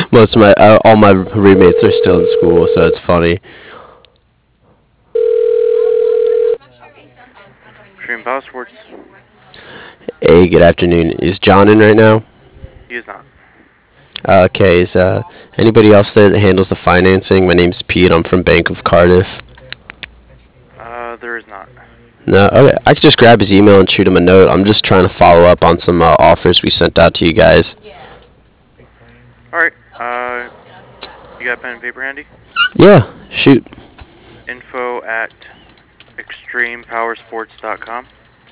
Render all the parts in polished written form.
Most of my all my roommates are still in school, so it's funny. Extreme Power Sports. Hey, good afternoon. Is John in right now? He is not. Okay, is anybody else there that handles the financing? My name's Pete. I'm from Bank of Cardiff. There is not. No, okay. I could just grab his email and shoot him a note. I'm just trying to follow up on some offers we sent out to you guys. Alright, you got pen and paper handy? Yeah, shoot. Info at extremepowersports.com.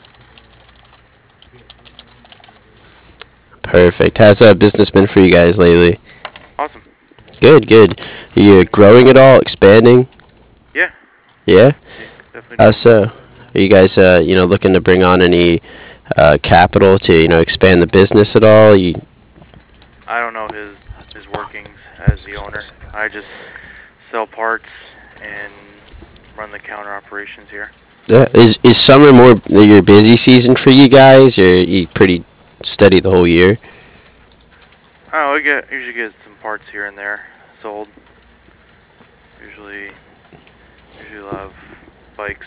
Perfect. How's business been for you guys lately? Awesome. Good, good. Are you growing at all? Expanding? Yeah, Yeah. definitely How doing well. so? Are you guys, looking to bring on any capital to, expand the business at all? I don't know his workings as the owner. I just sell parts and run the counter operations here. Is summer more your busy season for you guys, or you pretty steady the whole year? Oh, usually get some parts here and there sold. Usually love bikes,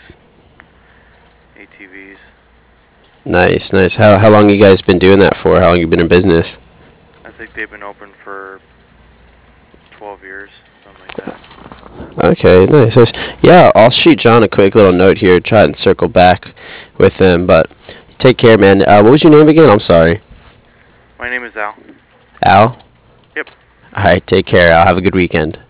ATVs. Nice, nice. How long you guys been doing that for? How long you been in business? I think they've been open for 12 years, something like that. Okay, nice, nice. Yeah, I'll shoot John a quick little note here, try and circle back with him. But take care, man. What was your name again? I'm sorry. My name is Al. Al. Yep. All right, take care. Al. Have a good weekend.